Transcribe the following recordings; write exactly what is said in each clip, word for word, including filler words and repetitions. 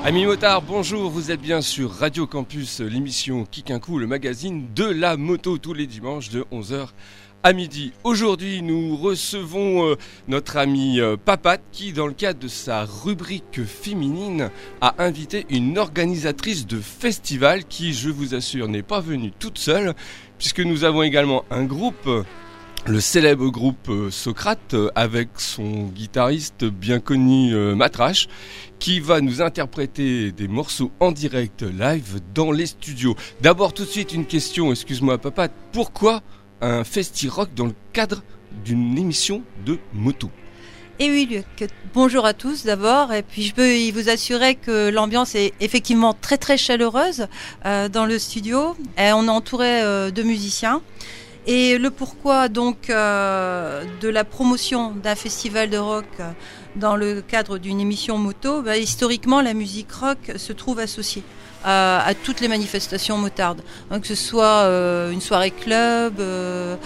Amis motards, bonjour, vous êtes bien sur Radio Campus, l'émission Kick un coup, le magazine de la moto tous les dimanches de onze heures à midi. Aujourd'hui, nous recevons euh, notre ami euh, Papat qui, dans le cadre de sa rubrique féminine, a invité une organisatrice de festival qui, je vous assure, n'est pas venue toute seule, puisque nous avons également un groupe, le célèbre groupe euh, Socrate, euh, avec son guitariste bien connu euh, Matrache, qui va nous interpréter des morceaux en direct live dans les studios. D'abord, tout de suite, une question, excuse-moi Papat, pourquoi un festi-rock dans le cadre d'une émission de moto? Et oui, Luc, bonjour à tous d'abord, et puis je peux vous assurer que l'ambiance est effectivement très très chaleureuse euh, dans le studio, et on est entouré euh, de musiciens. Et le pourquoi donc euh, de la promotion d'un festival de rock euh, dans le cadre d'une émission moto, bah, historiquement la musique rock se trouve associée à, à toutes les manifestations motardes, hein, que ce soit euh, une soirée club euh,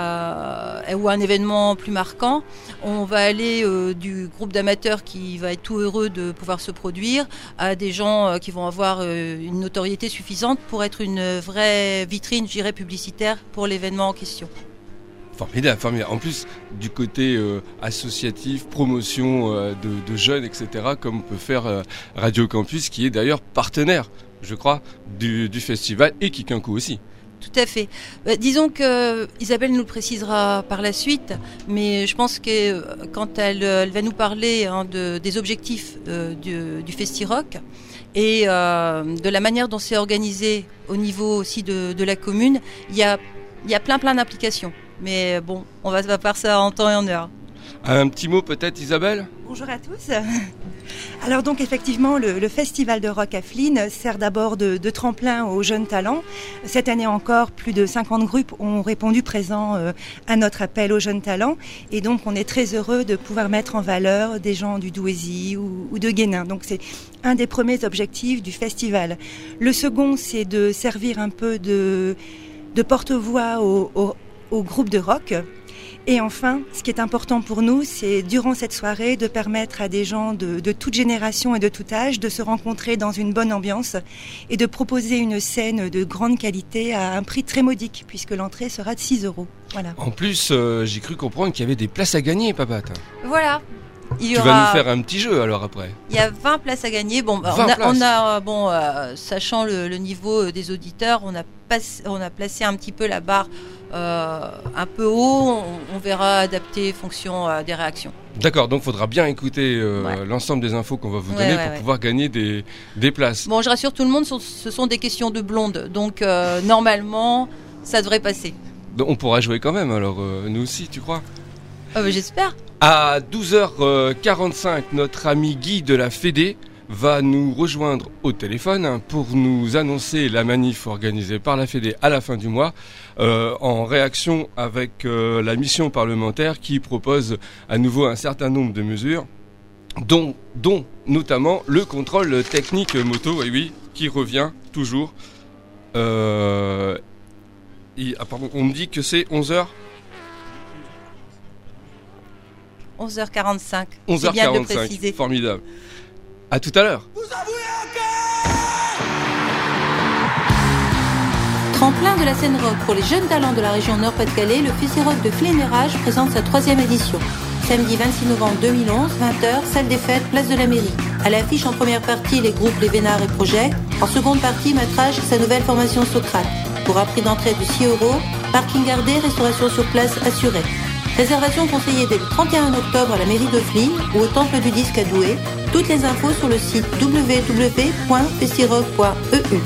à, ou un événement plus marquant. On va aller euh, du groupe d'amateurs qui va être tout heureux de pouvoir se produire à des gens euh, qui vont avoir euh, une notoriété suffisante pour être une vraie vitrine, je dirais, publicitaire pour l'événement en question. Formidable, formidable. En plus, du côté euh, associatif, promotion euh, de, de jeunes, et cetera, comme peut faire euh, Radio Campus, qui est d'ailleurs partenaire, je crois, du, du festival et Kick un coup aussi. Tout à fait. Bah, disons que Isabelle nous le précisera par la suite, mais je pense que quand elle, elle va nous parler hein, de, des objectifs euh, du, du Festi-Rock et euh, de la manière dont c'est organisé au niveau aussi de, de la commune, il y a, il y a plein plein d'implications. Mais bon, on va, va faire ça en temps et en heure. Un petit mot peut-être, Isabelle ? Bonjour à tous. Alors donc effectivement, le, le Festival de Rock à Flins sert d'abord de, de tremplin aux jeunes talents. Cette année encore, plus de cinquante groupes ont répondu présents euh, à notre appel aux jeunes talents. Et donc on est très heureux de pouvoir mettre en valeur des gens du Douaisis ou, ou de Guénin. Donc c'est un des premiers objectifs du festival. Le second, c'est de servir un peu de, de porte-voix au, au au groupe de rock. Et enfin, ce qui est important pour nous, c'est durant cette soirée de permettre à des gens de, de toute génération et de tout âge de se rencontrer dans une bonne ambiance et de proposer une scène de grande qualité à un prix très modique puisque l'entrée sera de six euros. Voilà. En plus, euh, j'ai cru comprendre qu'il y avait des places à gagner, Papat. Voilà. Il y tu aura... vas nous faire un petit jeu alors après. Il y a vingt places à gagner. Bon, bah, on, a, on a, bon, euh, sachant le, le niveau des auditeurs, on a, pas, on a placé un petit peu la barre euh, un peu haut. On, on verra adapter fonction euh, des réactions. D'accord, donc il faudra bien écouter euh, ouais. l'ensemble des infos qu'on va vous donner ouais, ouais, pour ouais. pouvoir gagner des, des places. Bon, je rassure tout le monde, ce sont des questions de blonde, donc euh, normalement, ça devrait passer. Donc, on pourra jouer quand même, alors euh, nous aussi, tu crois ? euh, bah, J'espère. À douze heures quarante-cinq, notre ami Guy de la Fédé va nous rejoindre au téléphone pour nous annoncer la manif organisée par la Fédé à la fin du mois euh, en réaction avec euh, la mission parlementaire qui propose à nouveau un certain nombre de mesures dont, dont notamment le contrôle technique moto, oui, oui, qui revient toujours. Euh, et, ah, pardon, on me dit que c'est onze heures onze heures quarante-cinq. onze heures quarante-cinq, c'est bien de le préciser. Formidable. À tout à l'heure. Tremplin de la scène rock pour les jeunes talents de la région Nord-Pas-de-Calais, le Festi-Rock de Flins-et-Rage présente sa troisième édition. Samedi vingt-six novembre deux mille onze, vingt heures, salle des fêtes, place de la mairie. À l'affiche en première partie, les groupes Les Vénards et Projet. En seconde partie, Matrache et sa nouvelle formation Socrate. Pour un prix d'entrée de six euros, parking gardé, restauration sur place assurée. Réservation conseillée dès le trente et un octobre à la mairie de Flins ou au Temple du Disque à Douai. Toutes les infos sur le site w w w point festirock point e u.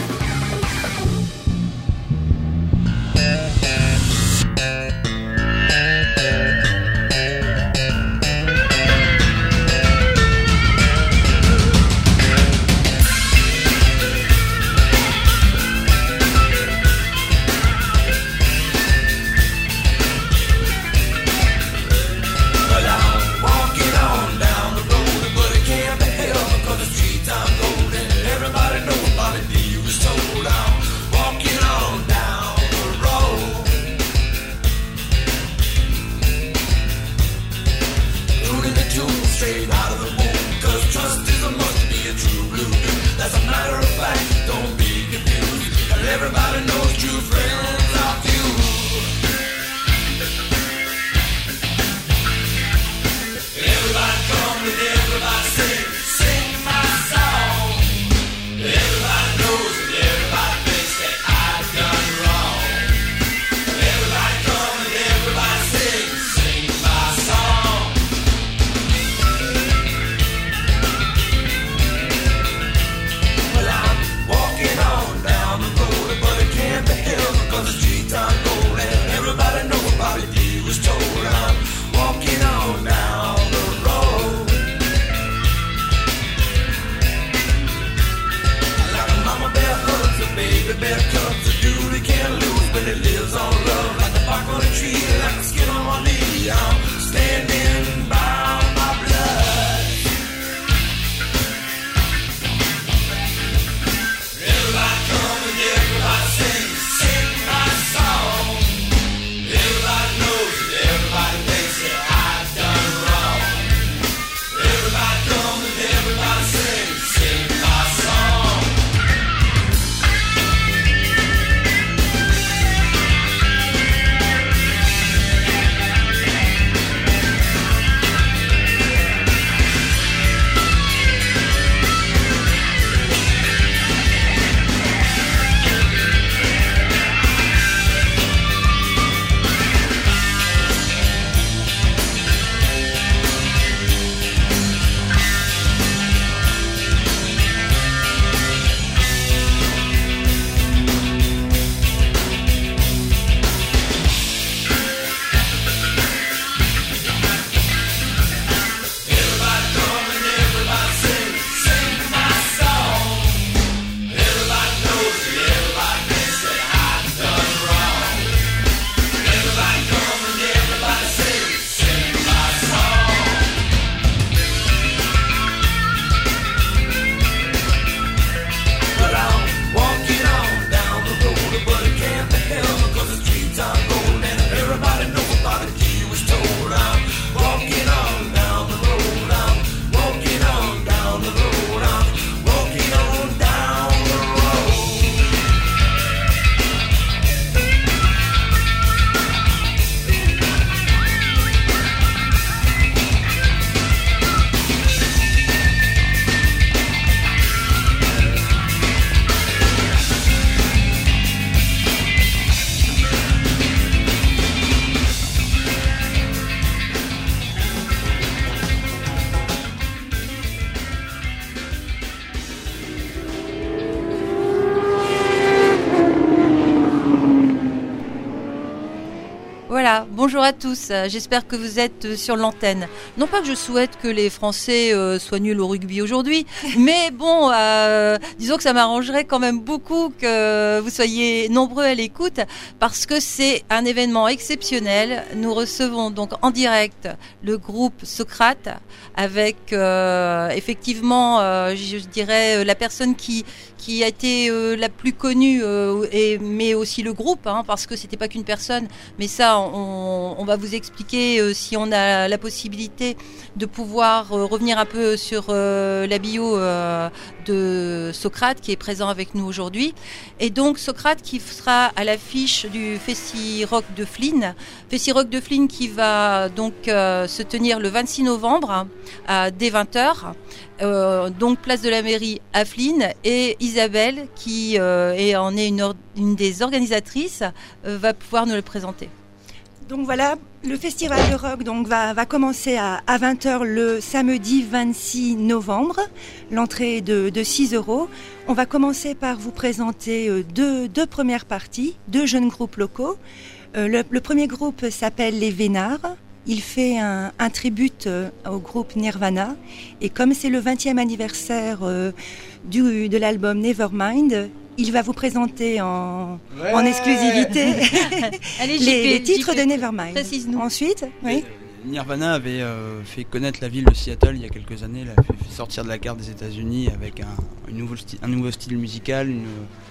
Straight out of the womb, 'cause trust is a must to be a true blue. Voilà, bonjour à tous, j'espère que vous êtes sur l'antenne. Non pas que je souhaite que les Français euh, soient nuls au rugby aujourd'hui, mais bon, euh, disons que ça m'arrangerait quand même beaucoup que vous soyez nombreux à l'écoute, parce que c'est un événement exceptionnel. Nous recevons donc en direct le groupe Socrate, avec euh, effectivement, euh, je dirais, la personne qui... qui a été euh, la plus connue, euh, et, mais aussi le groupe, hein, parce que c'était pas qu'une personne, mais ça on, on va vous expliquer euh, si on a la possibilité de pouvoir euh, revenir un peu sur euh, la bio euh, de Socrate qui est présent avec nous aujourd'hui. Et donc Socrate qui sera à l'affiche du Festi Rock de Flins, Festi Rock de Flins qui va donc euh, se tenir le vingt-six novembre à dès vingt heures. Euh, donc place de la mairie à Flins, et Isabelle qui euh, est, en est une, or- une des organisatrices euh, va pouvoir nous le présenter. Donc voilà, le festival de rock donc, va, va commencer à, à vingt heures le samedi vingt-six novembre. L'entrée est de, de six euros. On va commencer par vous présenter euh, deux, deux premières parties, deux jeunes groupes locaux. Euh, le, le premier groupe s'appelle Les Vénards. Il fait un, un tribute euh, au groupe Nirvana. Et comme c'est le vingtième anniversaire euh, du, de l'album Nevermind, il va vous présenter en, ouais. en exclusivité Allez, les, les titres J P, de Nevermind. Précise-nous. Ensuite, oui. Nirvana avait euh, fait connaître la ville de Seattle il y a quelques années, l'a fait sortir de la carte des États-Unis avec un, une nouveau style, un nouveau style musical, une,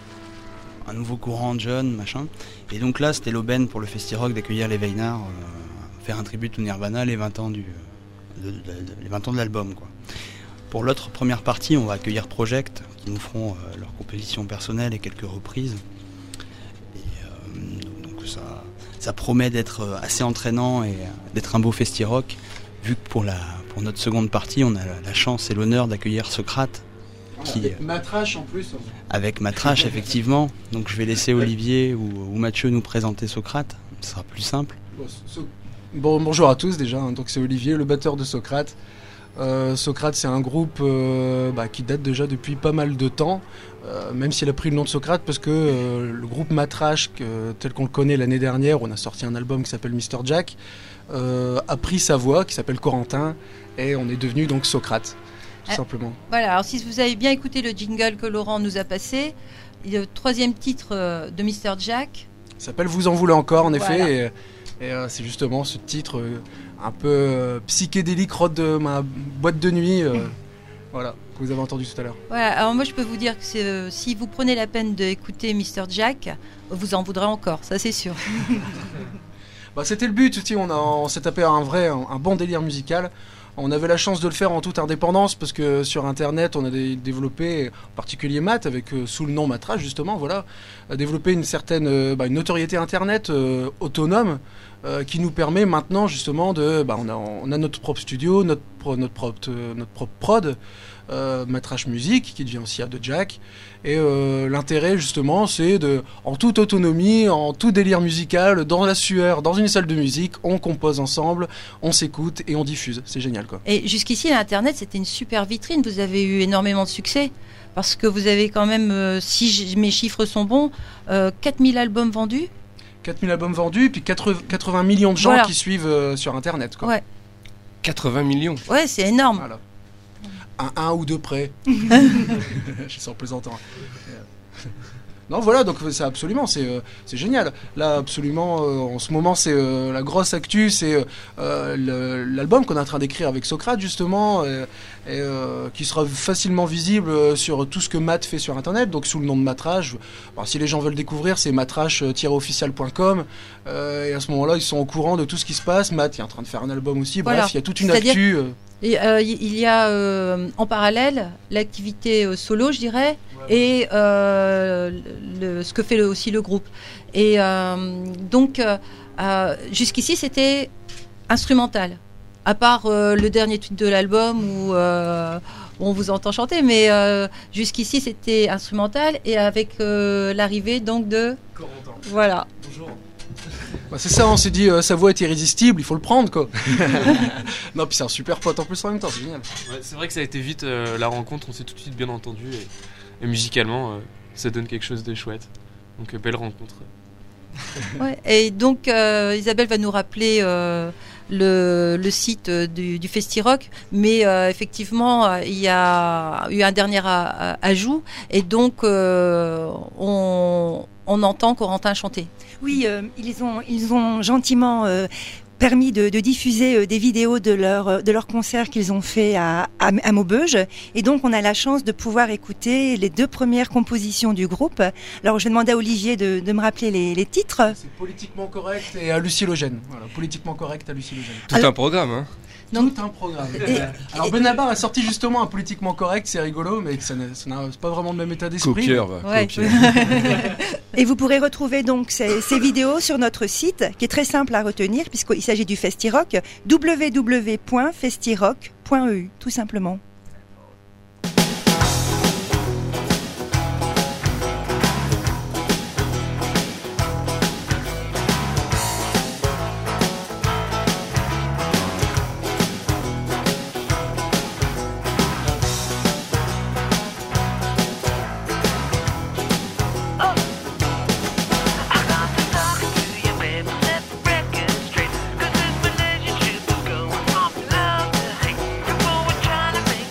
un nouveau courant de jeunes, machin. Et donc là, c'était l'aubaine pour le Festi Rock d'accueillir les Vénards, euh, faire un tribut au Nirvana, les vingt ans du, de, de, de, les vingt ans de l'album, quoi. Pour l'autre première partie, on va accueillir Project, qui nous feront euh, leur composition personnelle et quelques reprises. Et, euh, donc ça, ça promet d'être assez entraînant et d'être un beau festi rock, vu que pour, la, pour notre seconde partie, on a la chance et l'honneur d'accueillir Socrate. Qui, avec Matrache en plus. Avec Matrache, effectivement. Donc je vais laisser Olivier ou, ou Mathieu nous présenter Socrate, ce sera plus simple. Bon, so, bon, bonjour à tous déjà, hein. Donc c'est Olivier, le batteur de Socrate. Euh, Socrate, c'est un groupe euh, bah, qui date déjà depuis pas mal de temps, euh, même s'il a pris le nom de Socrate parce que euh, le groupe Matrache, que, tel qu'on le connaît l'année dernière, on a sorti un album qui s'appelle mister Jack, euh, a pris sa voix qui s'appelle Corentin, et on est devenu donc Socrate, tout euh, simplement. Voilà, alors si vous avez bien écouté le jingle que Laurent nous a passé, le troisième titre de mister Jack, Ça s'appelle Vous en voulez encore, en effet. Voilà. Et, et euh, c'est justement ce titre euh, un peu euh, psychédélique, rock de ma boîte de nuit. Euh, voilà, que vous avez entendu tout à l'heure. Voilà, alors moi je peux vous dire que c'est, euh, si vous prenez la peine d'écouter mister Jack, vous en voudrez encore, ça c'est sûr. Bah, c'était le but, tu sais, on, a, on s'est tapé un vrai, un, un bon délire musical. On avait la chance de le faire en toute indépendance parce que sur internet on a des, développé, en particulier Matt avec euh, sous le nom Matrage justement, voilà, a développé une certaine euh, bah, une notoriété internet euh, autonome euh, qui nous permet maintenant justement de, bah, on a on a notre propre studio, notre pro, notre propre euh, notre propre prod, euh, Matrage Music qui devient aussi de Jack. Et euh, l'intérêt justement c'est de, en toute autonomie, en tout délire musical, dans la sueur, dans une salle de musique, on compose ensemble, on s'écoute et on diffuse. C'est génial quoi. Et jusqu'ici l'internet c'était une super vitrine, vous avez eu énormément de succès. Parce que vous avez quand même, euh, si j- mes chiffres sont bons, euh, quatre mille albums vendus. quatre mille albums vendus, puis quatre-vingts millions de gens Voilà. qui suivent euh, sur internet quoi. Ouais. quatre-vingts millions. Ouais, c'est énorme. Voilà. Un, un ou deux près. Je suis en plaisantant. Non, voilà, donc c'est absolument, c'est, euh, c'est génial. Là, absolument, euh, en ce moment, c'est euh, la grosse actu, c'est euh, le, l'album qu'on est en train d'écrire avec Socrate, justement, et, et, euh, qui sera facilement visible sur tout ce que Matt fait sur Internet, donc sous le nom de Matrage. Alors, si les gens veulent découvrir, c'est matrage tiret official point com, euh, et à ce moment-là, ils sont au courant de tout ce qui se passe. Matt est en train de faire un album aussi, Voilà. bref, il y a toute une C'est-à-dire actu. Euh, Et, euh, il y a euh, en parallèle l'activité euh, solo, je dirais, et euh, le, ce que fait le, aussi le groupe. Et euh, donc, euh, euh, jusqu'ici, c'était instrumental. À part euh, le dernier tweet de l'album où euh, on vous entend chanter, mais euh, jusqu'ici, c'était instrumental. Et avec euh, l'arrivée donc de... Corentin. Voilà. Bonjour. Bah c'est ça, on s'est dit, euh, sa voix est irrésistible, il faut le prendre quoi. Non, puis c'est un super pote en plus en même temps, c'est génial. Ouais, c'est vrai que ça a été vite euh, la rencontre, on s'est tout de suite bien entendu et, et musicalement euh, ça donne quelque chose de chouette. Donc euh, belle rencontre. Ouais. Et donc, euh, Isabelle va nous rappeler euh, le, le site du, du Festi-Rock, mais euh, effectivement, euh, il y a eu un dernier a, a, ajout, et donc euh, on, on entend Corentin chanter. Oui, euh, ils ont, ils ont gentiment euh, permis de, de diffuser euh, des vidéos de leur de leurs concerts qu'ils ont fait à, à, à Maubeuge, et donc on a la chance de pouvoir écouter les deux premières compositions du groupe. Alors je vais demander à Olivier de, de me rappeler les, les titres. C'est politiquement correct et hallucinogène. Voilà, politiquement correct, hallucinogène. Tout Alors- un programme, hein. Donc- Tout un programme. Et- Alors et- Benabar a sorti justement un politiquement correct, c'est rigolo, mais ça n'a, ça n'a c'est pas vraiment le même état d'esprit. Copieur, va. Ouais. Copieur. Et vous pourrez retrouver donc ces, ces vidéos sur notre site, qui est très simple à retenir puisqu'il s'agit du Festi-Rock, w w w point festirock point e u, tout simplement. Trying to make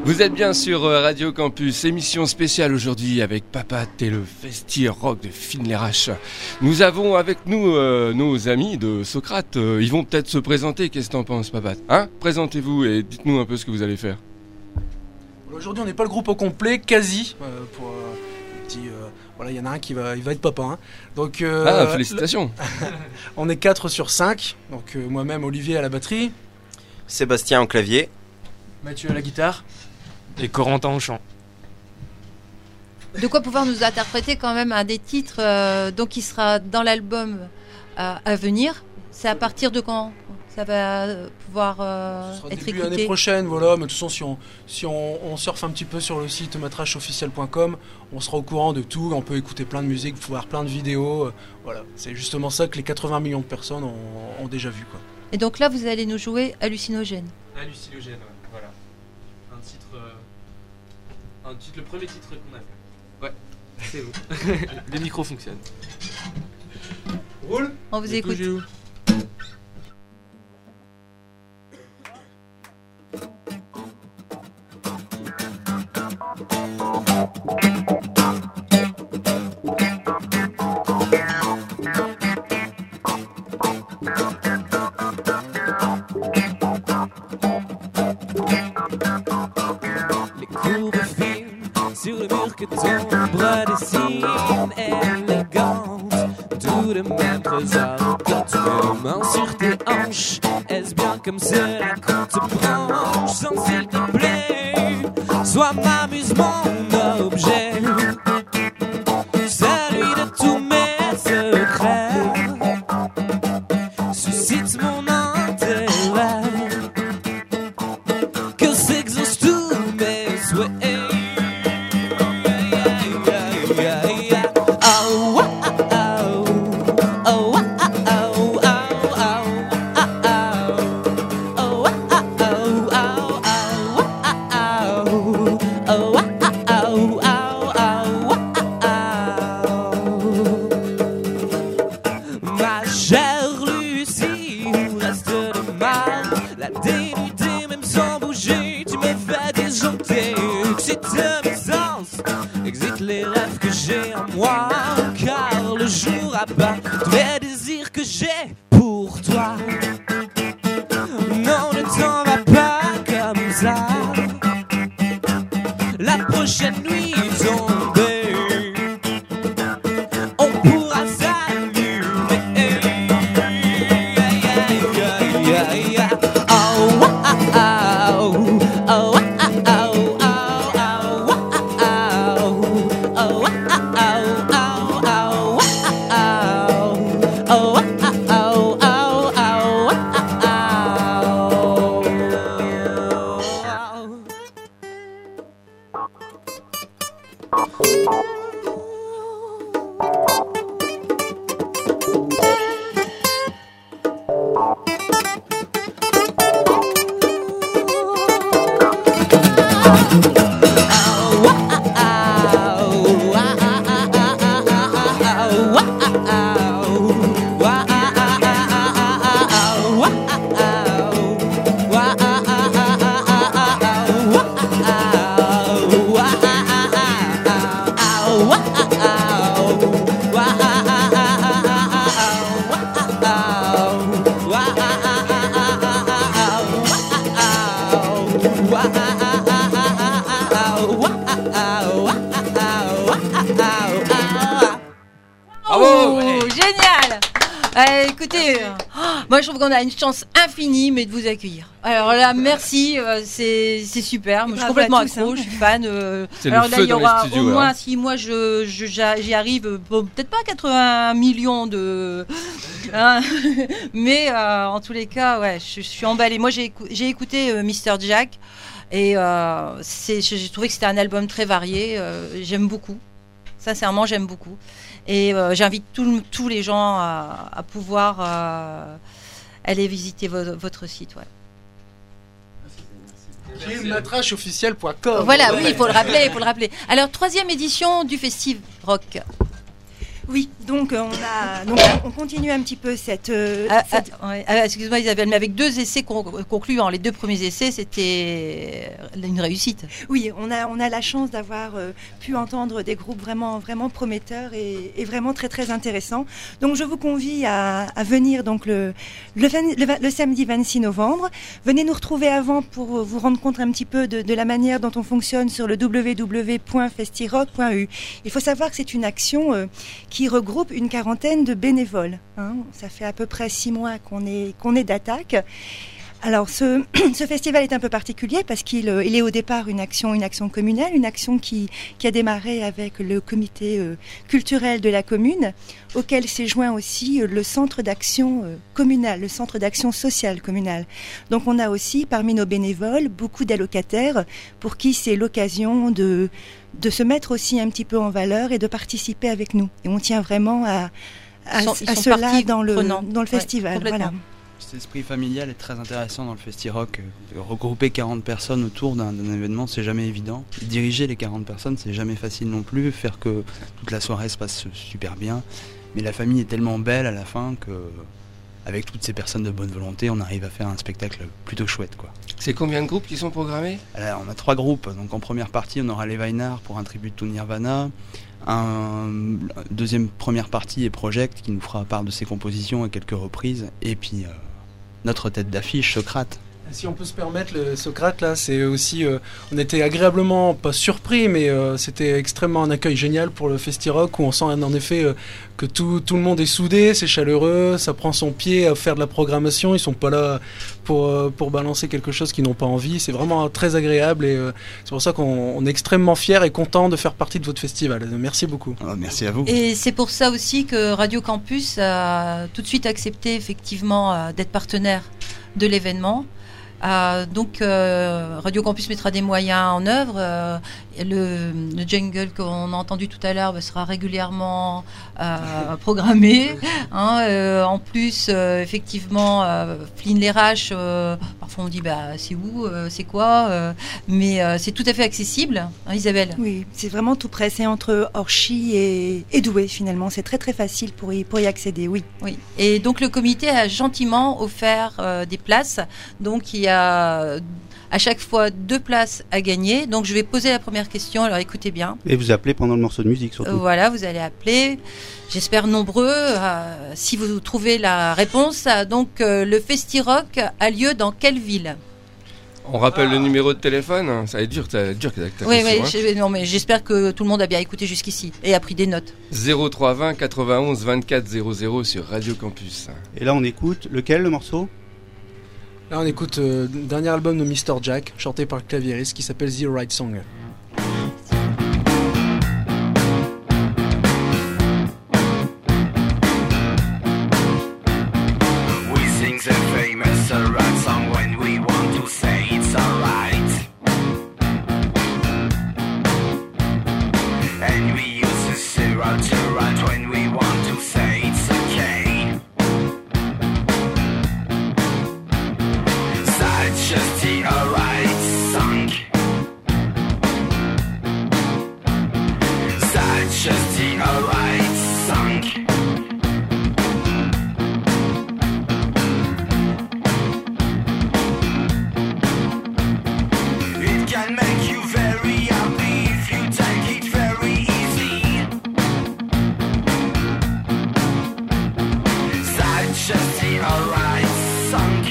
Vous êtes bien sur Radio Campus, émission spéciale aujourd'hui avec Papat et le Festi Rock de Fines-les-Raches. Nous avons avec nous euh, nos amis de Socrate. Euh, ils vont peut-être se présenter. Qu'est-ce que t'en penses, Papat? Hein? Présentez-vous et dites-nous un peu ce que vous allez faire. Aujourd'hui, on n'est pas le groupe au complet, quasi. Euh, pour euh, petit, euh, voilà, il y en a un qui va, il va être papa. Hein. Donc, euh, ah, félicitations. Le... on est quatre sur cinq. Donc euh, moi-même, Olivier à la batterie, Sébastien au clavier, Mathieu à la guitare. Et Corentin au chant. De quoi pouvoir nous interpréter quand même un des titres euh, donc qui sera dans l'album euh, à venir. C'est à partir de quand ça va pouvoir euh, Ce sera être début écouté? L'année prochaine, voilà. Mais de toute façon, si on si on, on surfe un petit peu sur le site matrash officiel point com, on sera au courant de tout. On peut écouter plein de musique, voir plein de vidéos. Euh, voilà, c'est justement ça que les quatre-vingts millions de personnes ont, ont déjà vu, quoi. Et donc là, vous allez nous jouer Hallucinogène. Hallucinogène, ouais, voilà. Un titre, euh, un titre, le premier titre qu'on a fait. Ouais, c'est vous. Les micros fonctionnent. Roule. On vous écoute. Sur le mur que ton bras dessine, élégante, tout de même trésor. Quand tu mets main sur tes hanches, est-ce bien comme cela qu'on te branche? Sans s'il te plaît, sois m'amusement, mon objet, celui de tous mes secrets, suscite mon intérêt, que s'exaucent tous mes souhaits. Car le jour abat tous les désirs que j'ai pour toi. Non, ne t'en va pas comme ça. La prochaine nuit tombée, on pourra s'allumer. Oh, oh, oh, oh, oh, Bravo, génial. Euh, écoutez, euh, moi je trouve qu'on a une chance infinie mais de vous accueillir. Alors là, merci, euh, c'est c'est super. Moi, je suis complètement accro, hein. Je suis fan. Euh, c'est alors le là, feu il y dans aura les studios, au moins hein. si moi je je- j'a- j'y arrive, bon, peut-être pas quatre-vingts millions de, hein, mais euh, en tous les cas, ouais, je, je suis emballée. Moi j'ai écou- j'ai écouté euh, Mister Jack et euh, c'est j'ai j'ai trouvé que c'était un album très varié. euh, j'aime beaucoup. Sincèrement, j'aime beaucoup. Et euh, j'invite tout- tous les gens à, à pouvoir euh, aller visiter vo- votre site. Ouais. matrash officiel point com. Voilà, oui, il faut le rappeler, il faut le rappeler. Alors, troisième édition du Festival Rock. Oui, donc on a, donc on continue un petit peu cette. Euh, ah, cette... Ah, ouais. ah, excuse-moi Isabelle, mais avec deux essais con- concluants, les deux premiers essais, c'était une réussite. Oui, on a on a la chance d'avoir euh, pu entendre des groupes vraiment vraiment prometteurs et, et vraiment très très intéressants. Donc je vous convie à, à venir donc le le, le le samedi vingt-six novembre. Venez nous retrouver avant pour vous rendre compte un petit peu de, de la manière dont on fonctionne sur le w w w point festirock point e u. Il faut savoir que c'est une action euh, qui regroupe une quarantaine de bénévoles. Hein. Ça fait à peu près six mois qu'on est, qu'on est d'attaque. Alors ce, ce festival est un peu particulier parce qu'il il est au départ une action, une action communale, une action qui, qui a démarré avec le comité euh, culturel de la commune, auquel s'est joint aussi euh, le centre d'action euh, communal, le centre d'action sociale communale. Donc on a aussi parmi nos bénévoles beaucoup d'allocataires pour qui c'est l'occasion de, de se mettre aussi un petit peu en valeur et de participer avec nous. Et on tient vraiment à, à, sont, à cela dans le, dans le festival. Ouais, voilà. Cet esprit familial est très intéressant dans le Festi-Rock. Regrouper quarante personnes autour d'un, d'un événement, c'est jamais évident. Diriger les quarante personnes, c'est jamais facile non plus. Faire que toute la soirée se passe super bien. Mais la famille est tellement belle à la fin que, avec toutes ces personnes de bonne volonté, on arrive à faire un spectacle plutôt chouette, quoi. C'est combien de groupes qui sont programmés ? Alors, on a trois groupes. Donc en première partie, on aura les Weinard pour un tribut to Nirvana. Un deuxième première partie est Project qui nous fera part de ses compositions à quelques reprises. Et puis euh, notre tête d'affiche, Socrate. Si on peut se permettre, le Socrate, là, c'est aussi... Euh, on était agréablement, pas surpris, mais euh, c'était extrêmement un accueil génial pour le Festi-Rock, où on sent en effet euh, que tout, tout le monde est soudé, c'est chaleureux, ça prend son pied à faire de la programmation, ils sont pas là pour, euh, pour balancer quelque chose qu'ils n'ont pas envie, c'est vraiment très agréable, et euh, c'est pour ça qu'on on est extrêmement fiers et contents de faire partie de votre festival. Merci beaucoup. Oh, merci à vous. Et c'est pour ça aussi que Radio Campus a tout de suite accepté effectivement d'être partenaire de l'événement. Euh, donc euh, Radio Campus mettra des moyens en œuvre. Euh, le, le jingle qu'on a entendu tout à l'heure bah, sera régulièrement euh, programmé. Hein, euh, en plus, euh, effectivement, euh, Flynn les Raches, euh, parfois on dit bah c'est où, euh, c'est quoi, euh, mais euh, c'est tout à fait accessible, hein, Isabelle. Oui, c'est vraiment tout près. C'est entre Orchy et, et Douai finalement. C'est très très facile pour y, pour y accéder. Oui. Oui. Et donc le comité a gentiment offert euh, des places. Donc il y a à chaque fois deux places à gagner. Donc je vais poser la première question, alors écoutez bien. Et vous appelez pendant le morceau de musique surtout. Euh, voilà, vous allez appeler, j'espère nombreux, euh, si vous trouvez la réponse. Donc euh, le Festi-Rock a lieu dans quelle ville ? On rappelle ah. le numéro de téléphone, ça va être dur, ça va être dur ta oui, question. Oui, hein. non, mais j'espère que tout le monde a bien écouté jusqu'ici et a pris des notes. zéro trois vingt quatre-vingt-onze vingt-quatre zéro zéro sur Radio Campus. Et là on écoute lequel, le morceau ? Là on écoute euh, le dernier album de mister Jack, chanté par le claviériste, qui s'appelle The Right Song. We sing the famous uh, right song when we want to say it's alright. And we use the zero to right when we want to say it's okay. Just the alright song. That's just the alright song. It can make you very happy if you take it very easy. That's just the alright song.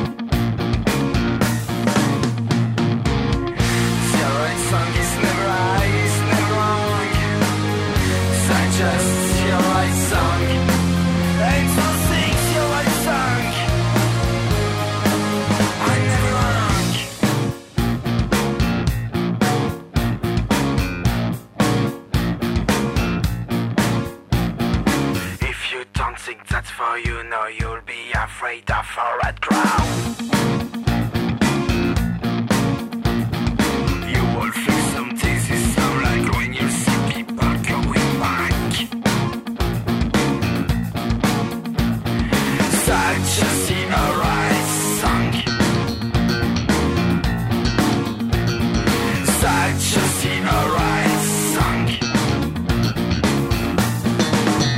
Just your right song. Eight four six, your right song. I'm never wrong. If you don't think that's for you, no, you'll be afraid of a red crowd. You will feel some dizzy sound like when you see people going by. Just the alright song. Just the alright song.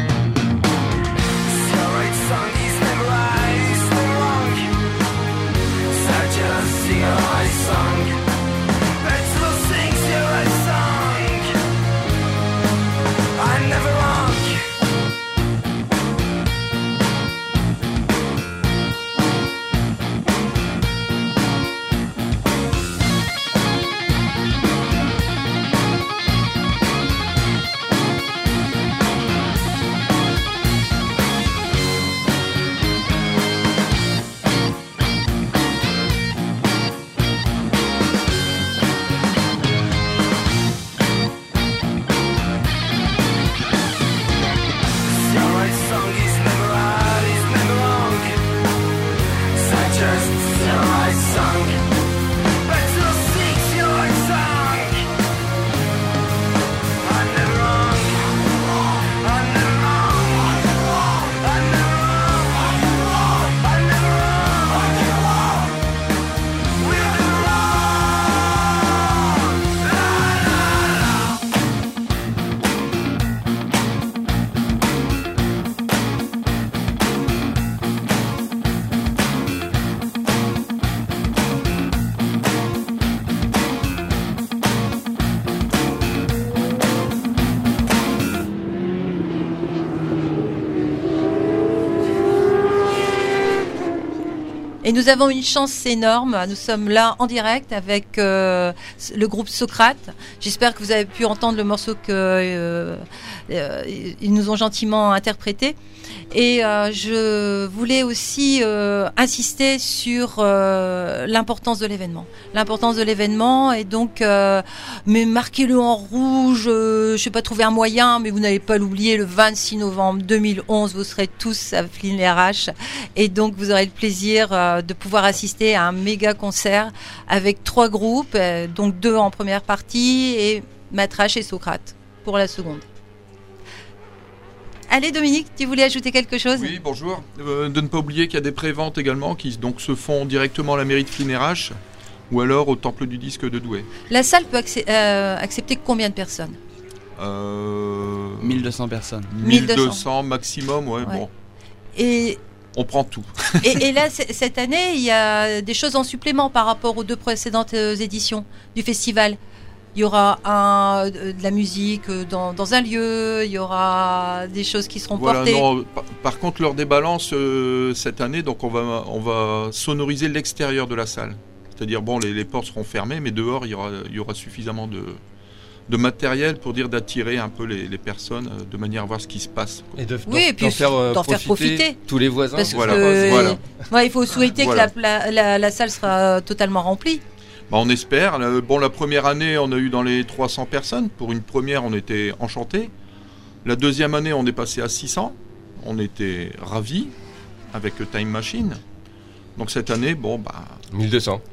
Et nous avons une chance énorme. Nous sommes là en direct avec euh, le groupe Socrate. J'espère que vous avez pu entendre le morceau qu'ils euh, euh, nous ont gentiment interprété. Et euh, je voulais aussi euh, insister sur euh, l'importance de l'événement. L'importance de l'événement et donc, euh, mais marquez-le en rouge, euh, je sais pas trouver un moyen, mais vous n'allez pas l'oublier, le vingt-six novembre deux mille onze, vous serez tous à Flins-les-R H et donc vous aurez le plaisir euh, de pouvoir assister à un méga concert avec trois groupes, euh, donc deux en première partie et Matrache et Socrate pour la seconde. Allez Dominique, tu voulais ajouter quelque chose ? Oui, bonjour. Euh, de ne pas oublier qu'il y a des préventes également qui donc, se font directement à la mairie de Flins-les-R H ou alors au Temple du Disque de Douai. La salle peut accé- euh, accepter combien de personnes ? euh... mille deux cents personnes. mille deux cents maximum, ouais, ouais. Bon. Et... On prend tout. et, et là, c- cette année, il y a des choses en supplément par rapport aux deux précédentes éditions du festival. Il y aura un, de la musique dans, dans un lieu, il y aura des choses qui seront voilà, portées. Non, par, par contre, lors des balances euh, cette année, donc on va, on va sonoriser l'extérieur de la salle. C'est-à-dire, bon, les, les portes seront fermées, mais dehors, il y aura, il y aura suffisamment de, de matériel pour dire d'attirer un peu les, les personnes euh, de manière à voir ce qui se passe. Et de, oui, et puis d'en faire, euh, d'en profiter faire profiter tous les voisins. Parce voilà, que, voilà. Ouais, il faut souhaiter voilà. que la, la, la, la salle sera totalement remplie. Bah, on espère. Bon, la première année, on a eu dans les trois cents personnes. Pour une première, on était enchantés. La deuxième année, on est passé à six cents. On était ravis avec Time Machine. Donc cette année, bon, bah... mille deux cents.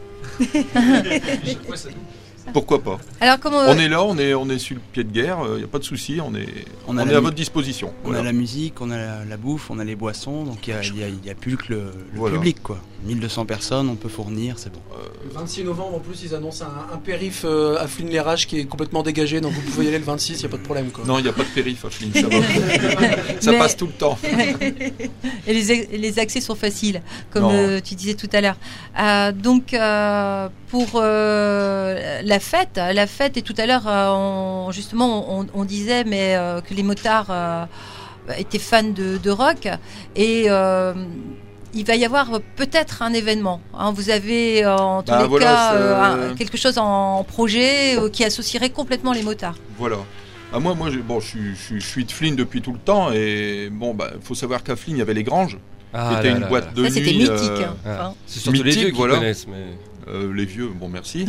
Pourquoi pas. Alors, comment... On est là, on est, on est sur le pied de guerre, il euh, n'y a pas de souci, on est, on on est à mu- votre disposition. On voilà. a la musique, on a la, la bouffe, on a les boissons, donc il n'y a, a, a plus que le, le voilà. public, quoi. mille deux cents personnes, on peut fournir, c'est bon. Euh, le vingt-six novembre, en plus, ils annoncent un, un périph euh, à Flins-les-R H qui est complètement dégagé, donc vous pouvez y aller le vingt-six, il n'y a pas de problème, quoi. Non, il n'y a pas de périph à Flins, ça va. Ça Mais... passe tout le temps. Et les, les accès sont faciles, comme euh, tu disais tout à l'heure. Euh, donc, euh, pour euh, la fête, la fête, et tout à l'heure, euh, on, justement, on, on disait mais, euh, que les motards euh, étaient fans de, de rock, et euh, il va y avoir peut-être un événement. Hein. Vous avez euh, en tous bah, les voilà, cas euh, un, quelque chose en projet euh, qui associerait complètement les motards. Voilà. Ah, moi, moi, bon, je suis, je, je suis de Flins depuis tout le temps, et bon, bah, faut savoir qu'à Flins, il y avait les Granges, ah, qui était là, une là, boîte là. de ça, nuit. C'était mythique. Euh, hein. ah. C'est surtout mythique, les vieux qui voilà. connaissent, mais... Euh, les vieux, bon merci.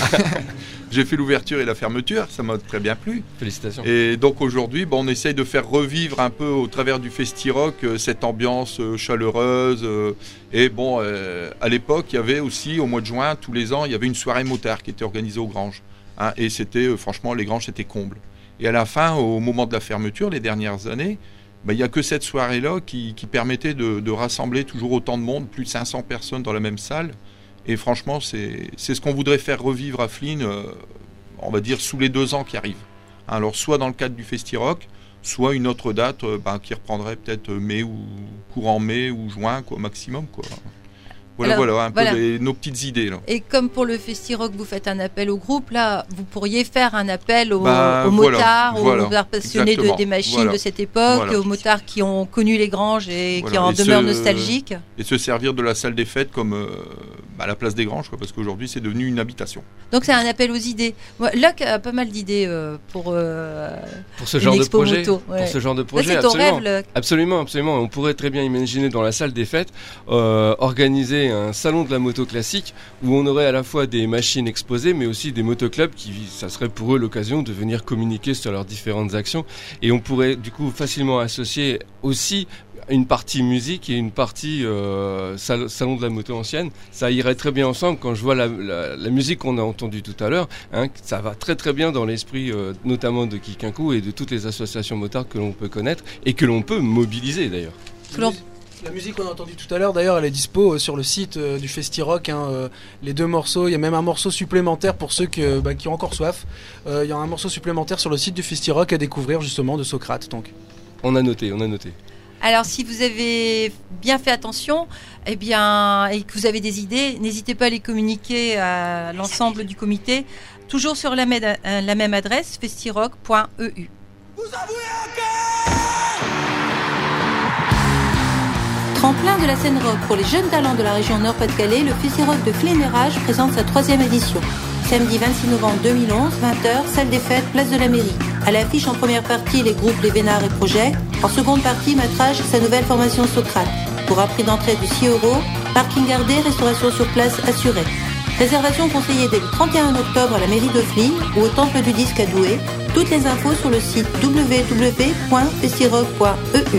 J'ai fait l'ouverture et la fermeture, ça m'a très bien plu. Félicitations. Et donc aujourd'hui, bon, on essaye de faire revivre un peu au travers du Festi-Rock euh, cette ambiance euh, chaleureuse. Euh, et bon, euh, à l'époque, il y avait aussi, au mois de juin, tous les ans, il y avait une soirée motard qui était organisée aux Granges. Hein, et c'était, euh, franchement, les Granges, c'était comble. Et à la fin, au moment de la fermeture, les dernières années, bah, il n'y a que cette soirée-là qui, qui permettait de, de rassembler toujours autant de monde, plus de cinq cents personnes dans la même salle. Et franchement, c'est, c'est ce qu'on voudrait faire revivre à Flins, euh, on va dire, sous les deux ans qui arrivent. Alors, soit dans le cadre du Festi-Rock, soit une autre date euh, bah, qui reprendrait peut-être mai ou courant mai ou juin, quoi, maximum, quoi. Voilà, Alors, voilà, un voilà. peu les, nos petites idées. Là. Et comme pour le Festi-Rock, vous faites un appel au groupe, là, vous pourriez faire un appel aux, bah, aux voilà, motards, voilà, aux motards passionnés de, des machines voilà, de cette époque, voilà. aux motards qui ont connu les Granges et voilà. qui en et demeurent se, nostalgiques. Et se servir de la salle des fêtes comme euh, bah, la place des Granges, quoi, parce qu'aujourd'hui, c'est devenu une habitation. Donc, c'est un appel aux idées. Locke a pas mal d'idées euh, pour, euh, pour ce genre de projet. Moto, ouais. Pour ce genre de projet, là, c'est absolument. Ton rêve, absolument, absolument. On pourrait très bien imaginer dans la salle des fêtes euh, organiser un salon de la moto classique où on aurait à la fois des machines exposées mais aussi des motoclubs qui, ça serait pour eux l'occasion de venir communiquer sur leurs différentes actions, et on pourrait du coup facilement associer aussi une partie musique et une partie euh, sal- salon de la moto ancienne. Ça irait très bien ensemble. Quand je vois la, la, la musique qu'on a entendue tout à l'heure, hein, ça va très très bien dans l'esprit euh, notamment de Kikinkou et de toutes les associations motards que l'on peut connaître et que l'on peut mobiliser d'ailleurs. La musique qu'on a entendue tout à l'heure, d'ailleurs, elle est dispo sur le site euh, du Festi-Rock. Hein, euh, les deux morceaux, il y a même un morceau supplémentaire pour ceux que, bah, qui ont encore soif. Euh, il y a un morceau supplémentaire sur le site du Festi-Rock à découvrir justement de Socrate. Donc. On a noté, on a noté. Alors, si vous avez bien fait attention, eh bien, et que vous avez des idées, n'hésitez pas à les communiquer à l'ensemble du comité, toujours sur la, med- la même adresse, festirock point e u. Vous avouez encore Tremplin de la scène rock pour les jeunes talents de la région Nord-Pas-de-Calais, le Festival Rock de Flénérage présente sa troisième édition. Samedi vingt-six novembre deux mille onze, vingt heures, salle des fêtes, place de la mairie. À l'affiche en première partie, les groupes Les Vénards et Project. En seconde partie, Matrage, sa nouvelle formation Socrate. Pour un prix d'entrée de six euros, parking gardé, restauration sur place assurée. Réservation conseillée dès le trente et un octobre à la mairie de Fline ou au Temple du Disque à Douai. Toutes les infos sur le site w w w point festirock point e u.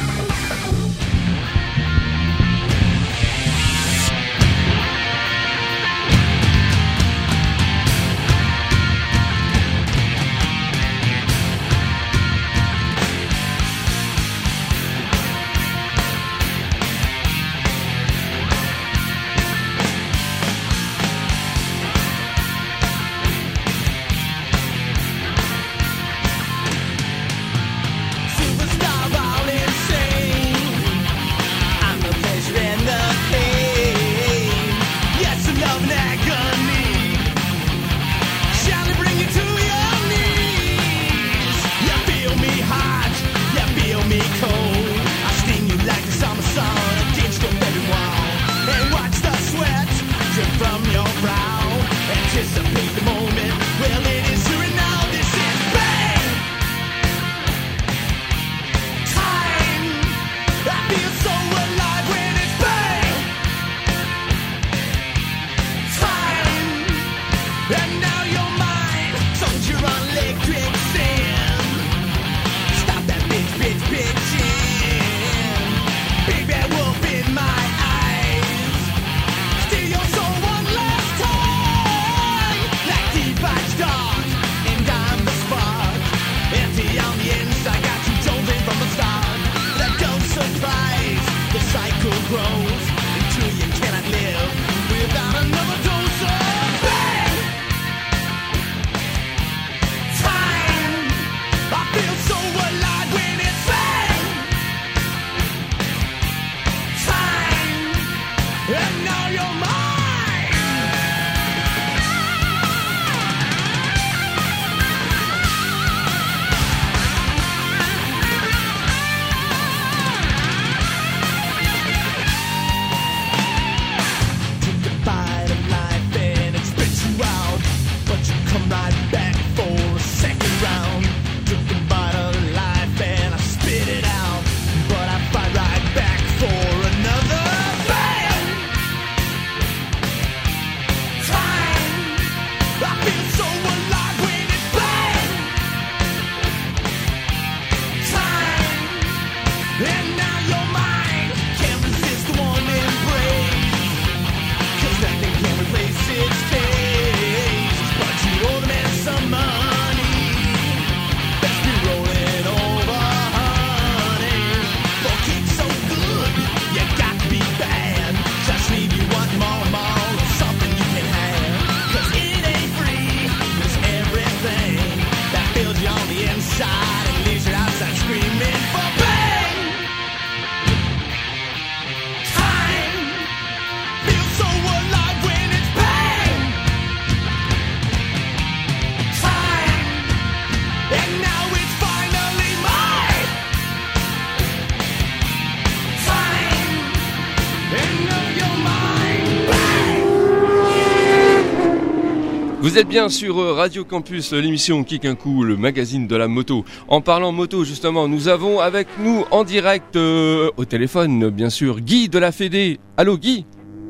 Vous êtes bien sur Radio Campus, l'émission Kick un coup, le magazine de la moto. En parlant moto, justement, nous avons avec nous en direct euh, au téléphone, bien sûr, Guy de la Fédé. Allô Guy ?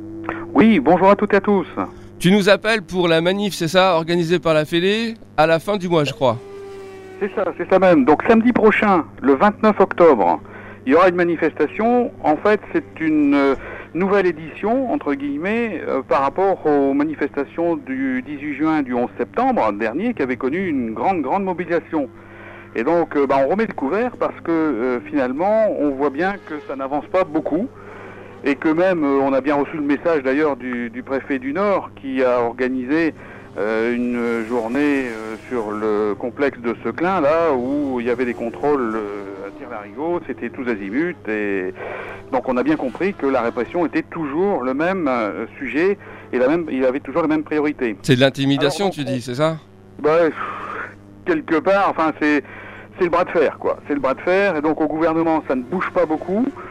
Oui, bonjour à toutes et à tous. Tu nous appelles pour la manif, c'est ça, organisée par la Fédé, à la fin du mois, je crois. C'est ça, c'est ça même. Donc samedi prochain, le vingt-neuf octobre, il y aura une manifestation. En fait, c'est une euh, nouvelle édition, entre guillemets, euh, par rapport aux manifestations du dix-huit juin et du onze septembre dernier, qui avaient connu une grande, grande mobilisation. Et donc, euh, bah, on remet le couvert parce que euh, finalement, on voit bien que ça n'avance pas beaucoup. Et que même, euh, on a bien reçu le message d'ailleurs du, du préfet du Nord qui a organisé euh, une journée euh, sur le complexe de Seclin, là où il y avait des contrôles euh, à tir-larigot, c'était tous azimuts. Et donc on a bien compris que la répression était toujours le même euh, sujet et la même, il avait toujours la même priorité. C'est de l'intimidation, Alors, on, tu dis, c'est ça ? Bah, quelque part, enfin c'est, c'est le bras de fer, quoi. C'est le bras de fer et donc au gouvernement ça ne bouge pas beaucoup.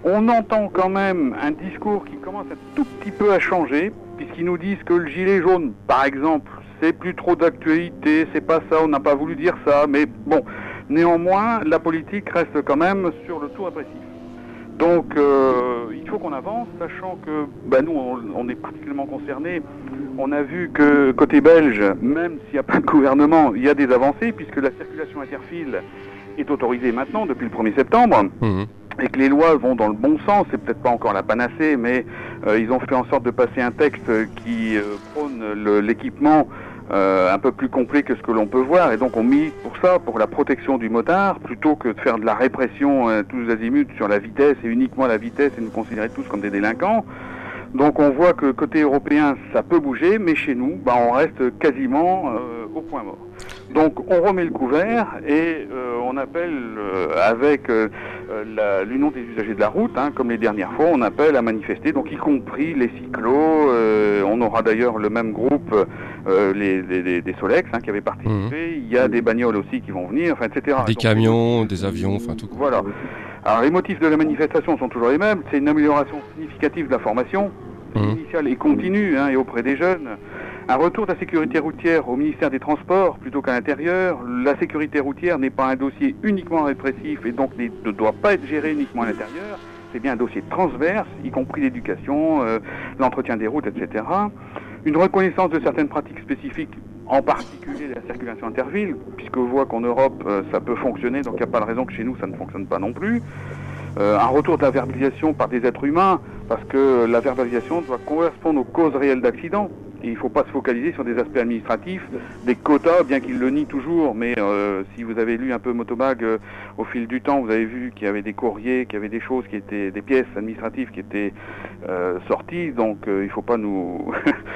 On entend quand même un discours qui commence un tout petit peu à changer, puisqu'ils nous disent que le gilet jaune, par exemple, c'est plus trop d'actualité, c'est pas ça, on n'a pas voulu dire ça, mais bon, néanmoins, la politique reste quand même sur le tout répressif. Donc, euh, il faut qu'on avance, sachant que bah, nous, on, on est particulièrement concernés. On a vu que côté belge, même s'il n'y a pas de gouvernement, il y a des avancées, puisque la circulation interfile est autorisée maintenant, depuis le premier septembre. Mmh. Et que les lois vont dans le bon sens, c'est peut-être pas encore la panacée, mais euh, ils ont fait en sorte de passer un texte qui euh, prône le, l'équipement euh, un peu plus complet que ce que l'on peut voir, et donc on mise pour ça, pour la protection du motard, plutôt que de faire de la répression euh, tous azimuts sur la vitesse, et uniquement la vitesse, et nous considérer tous comme des délinquants. Donc on voit que côté européen, ça peut bouger, mais chez nous, bah, on reste quasiment euh, au point mort. Donc on remet le couvert et euh, on appelle euh, avec euh, la, l'Union des usagers de la route, hein, comme les dernières fois, on appelle à manifester, donc y compris les cyclos. Euh, on aura d'ailleurs le même groupe, euh, les, les, les, des Solex hein, qui avaient participé. Mmh. Il y a des bagnoles aussi qui vont venir, enfin, et cetera. Des donc, camions, des avions, enfin tout. Voilà. Alors les motifs de la manifestation sont toujours les mêmes. C'est une amélioration significative de la formation mmh. initiale et continue hein, et auprès des jeunes. Un retour de la sécurité routière au ministère des Transports plutôt qu'à l'intérieur. La sécurité routière n'est pas un dossier uniquement répressif et donc ne doit pas être géré uniquement à l'intérieur. C'est bien un dossier transverse, y compris l'éducation, euh, l'entretien des routes, et cetera. Une reconnaissance de certaines pratiques spécifiques, en particulier la circulation interville, puisque on voit qu'en Europe euh, ça peut fonctionner, donc il n'y a pas de raison que chez nous ça ne fonctionne pas non plus. Euh, un retour de la verbalisation par des êtres humains, parce que la verbalisation doit correspondre aux causes réelles d'accidents. Et il ne faut pas se focaliser sur des aspects administratifs, des quotas, bien qu'ils le nient toujours, mais euh, si vous avez lu un peu Motobag euh, au fil du temps, vous avez vu qu'il y avait des courriers, qu'il y avait des choses qui étaient, des pièces administratives qui étaient euh, sorties, donc euh, il ne faut pas nous,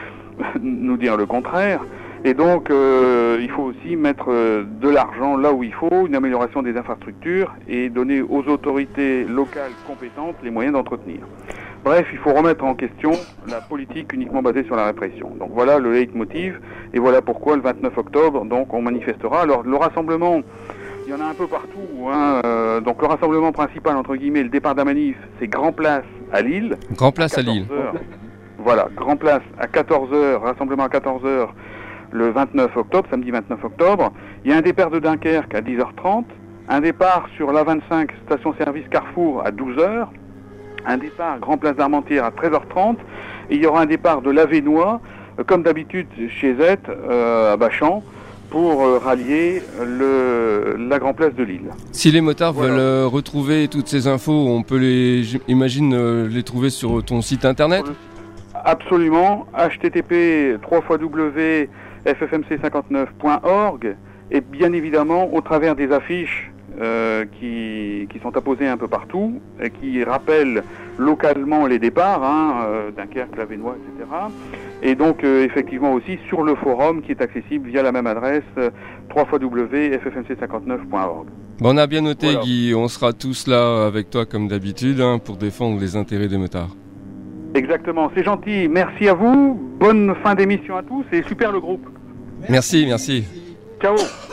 nous dire le contraire. Et donc euh, il faut aussi mettre euh, de l'argent là où il faut, une amélioration des infrastructures et donner aux autorités locales compétentes les moyens d'entretenir. Bref, il faut remettre en question la politique uniquement basée sur la répression. Donc voilà le leitmotiv, et voilà pourquoi le vingt-neuf octobre, donc on manifestera. Alors le rassemblement, il y en a un peu partout. Hein, euh, donc le rassemblement principal, entre guillemets, le départ de la manif, c'est Grand Place à Lille. Grand Place à, à Lille. Voilà, Grand Place à quatorze heures, rassemblement à quatorze heures le vingt-neuf octobre, samedi vingt-neuf octobre. Il y a un départ de Dunkerque à dix heures trente, un départ sur l'A vingt-cinq, station-service Carrefour à douze heures. Un départ Grand Place d'Armentières à treize heures trente et il y aura un départ de l'Avesnois, euh, comme d'habitude chez Z, euh, à Bachan, pour euh, rallier le, la Grand Place de Lille. Si les motards voilà. veulent euh, retrouver toutes ces infos, on peut les, j'imagine, euh, les trouver sur ton site internet ? Absolument, h t t p trois w w point f f m c cinquante-neuf point org et bien évidemment au travers des affiches Euh, qui, qui sont apposés un peu partout et qui rappellent localement les départs, hein, euh, Dunkerque, l'Avesnois, et cetera. Et donc euh, effectivement aussi sur le forum qui est accessible via la même adresse euh, w w w point f f m c cinquante-neuf point org. Bon, on a bien noté voilà. Guy, on sera tous là avec toi comme d'habitude hein, pour défendre les intérêts des motards. Exactement, c'est gentil, merci à vous, bonne fin d'émission à tous et super le groupe. Merci, merci. Ciao.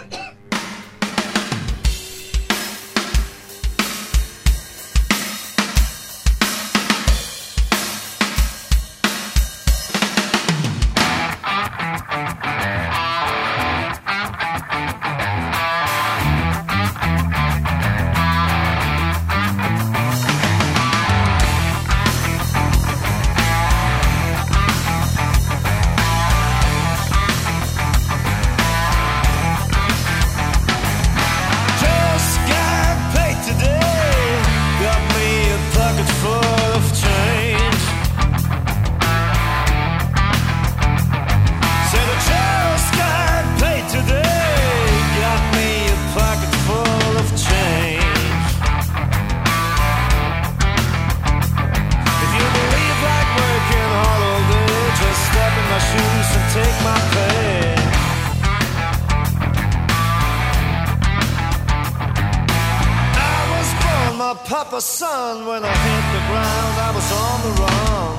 Papa's son, when I hit the ground, I was on the run.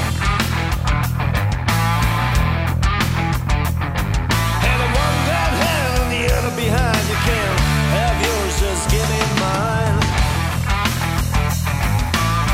And the one that hand and the other behind, you can't have yours, just give me mine.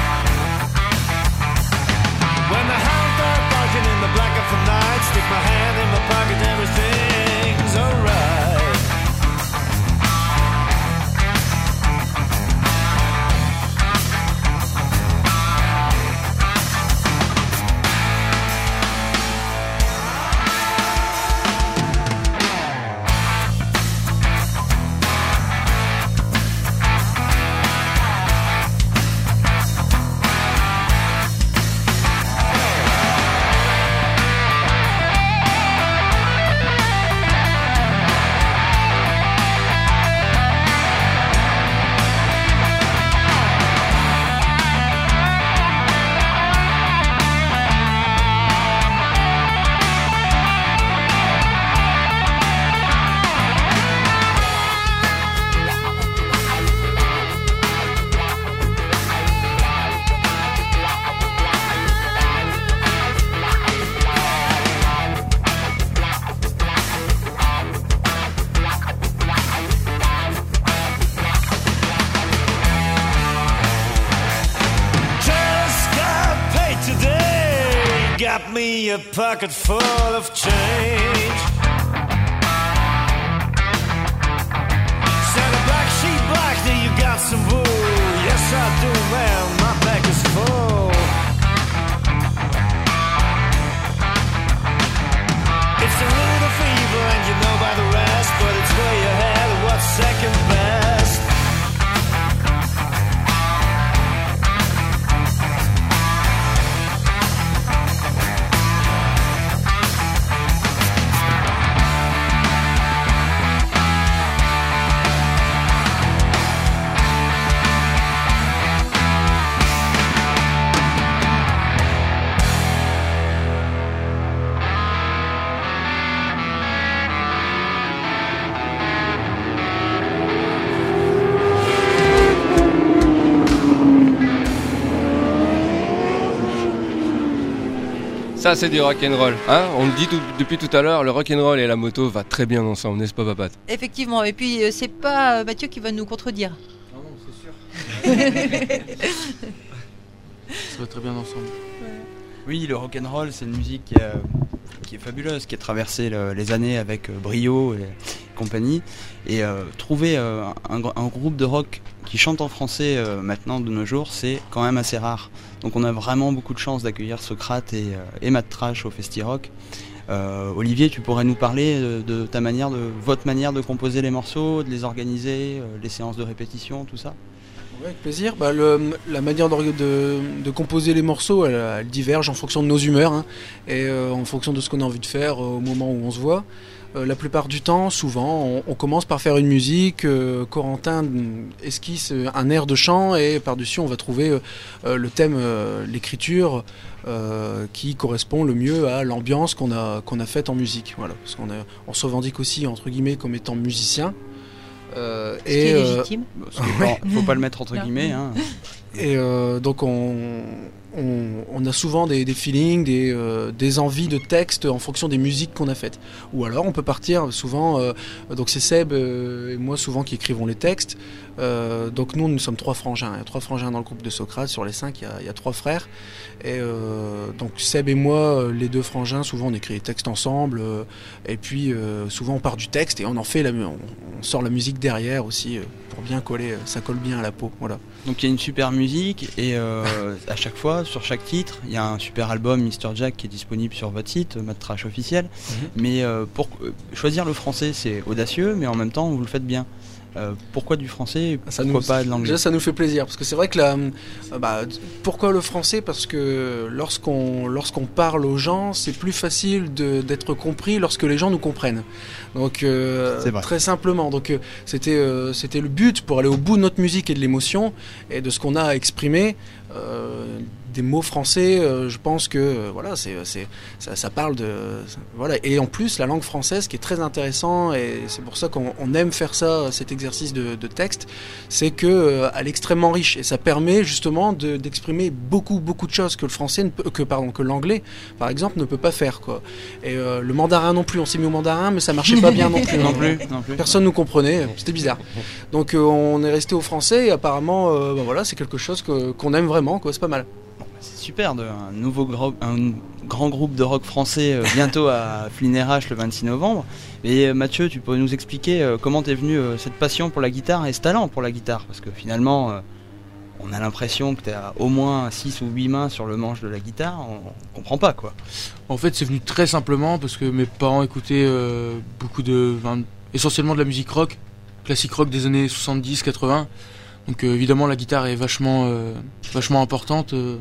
me a pocket full of change. Said a black sheep, black, do you got some wool? Yes I do, man, my bag is full. It's a little fever and you know by the rest, but it's way ahead of what's second best. Ça c'est du rock'n'roll, hein. On le dit tout, depuis tout à l'heure, le rock'n'roll et la moto va très bien ensemble, n'est-ce pas Papat? Effectivement, et puis euh, c'est pas euh, Mathieu qui va nous contredire. Non, non, c'est sûr. Ça va très bien ensemble. Ouais. Oui, le rock'n'roll, c'est une musique qui, euh, qui est fabuleuse, qui a traversé le, les années avec euh, brio et compagnie. Et euh, trouver euh, un, un groupe de rock qui chante en français euh, maintenant de nos jours, c'est quand même assez rare. Donc on a vraiment beaucoup de chance d'accueillir Socrate et, euh, et Matt Trash au Festi-Rock. Euh, Olivier, tu pourrais nous parler de, de ta manière, de votre manière de composer les morceaux, de les organiser, euh, les séances de répétition, tout ça? Ouais, avec plaisir. Bah, le, la manière de, de, de composer les morceaux, elle, elle diverge en fonction de nos humeurs hein, et euh, en fonction de ce qu'on a envie de faire euh, au moment où on se voit. Euh, la plupart du temps, souvent, on, on commence par faire une musique. Euh, Corentin esquisse un air de chant et par-dessus, on va trouver euh, le thème, euh, l'écriture euh, qui correspond le mieux à l'ambiance qu'on a, qu'on a faite en musique. Voilà, parce qu'on a, on se revendique aussi, entre guillemets, comme étant musicien. Euh, Ce et, qui est légitime. Euh, ouais. Faut pas le mettre entre guillemets. Hein. Et euh, donc on, on, on a souvent des, des feelings, des, euh, des envies de texte en fonction des musiques qu'on a faites. Ou alors on peut partir souvent, euh, donc c'est Seb euh, et moi souvent qui écrivons les textes. Euh, donc nous, nous sommes trois frangins. Il y a trois frangins dans le groupe de Socrate. Sur les cinq, il y a, il y a trois frères. Et euh, donc Seb et moi, les deux frangins, souvent on écrit les textes ensemble. Euh, et puis euh, souvent on part du texte et on en fait la, on, on sort la musique derrière aussi euh, pour bien coller. Ça colle bien à la peau. Voilà. Donc il y a une super musique et euh, à chaque fois, sur chaque titre, il y a un super album Mister Jack qui est disponible sur votre site, Matt Trash officiel. Mm-hmm. Mais euh, pour euh, choisir le français, c'est audacieux, mais en même temps, vous le faites bien. Euh, pourquoi du français et pourquoi nous, pas de l'anglais? Déjà ça nous fait plaisir parce que c'est vrai que la, euh, bah, pourquoi le français? Parce que lorsqu'on, lorsqu'on parle aux gens, c'est plus facile de, d'être compris lorsque les gens nous comprennent. Donc euh, très simplement. Donc euh, c'était, euh, c'était le but pour aller au bout de notre musique et de l'émotion et de ce qu'on a à exprimer. Euh, des mots français, euh, je pense que euh, voilà, c'est, c'est, ça, ça parle de voilà, et en plus la langue française qui est très intéressant et c'est pour ça qu'on on aime faire ça, cet exercice de, de texte, c'est que euh, elle est extrêmement riche et ça permet justement de, d'exprimer beaucoup beaucoup de choses que le français ne peut, que pardon que l'anglais par exemple ne peut pas faire quoi. Et euh, le mandarin non plus, on s'est mis au mandarin mais ça marchait pas bien non plus. non plus, non plus. Personne nous comprenait, c'était bizarre. Donc euh, on est resté au français et apparemment euh, ben voilà, c'est quelque chose que, qu'on aime vraiment quoi, c'est pas mal. C'est super, de, un nouveau gro- un grand groupe de rock français euh, bientôt à Flinérache le vingt-six novembre. Et euh, Mathieu, tu peux nous expliquer euh, comment t'es venu euh, cette passion pour la guitare et ce talent pour la guitare? Parce que finalement, euh, on a l'impression que t'as au moins six ou huit mains sur le manche de la guitare, on, on comprend pas quoi. En fait, c'est venu très simplement parce que mes parents écoutaient euh, beaucoup de, enfin, essentiellement de la musique rock, classique rock des années soixante-dix quatre-vingts. Donc euh, évidemment la guitare est vachement, euh, vachement importante. Euh,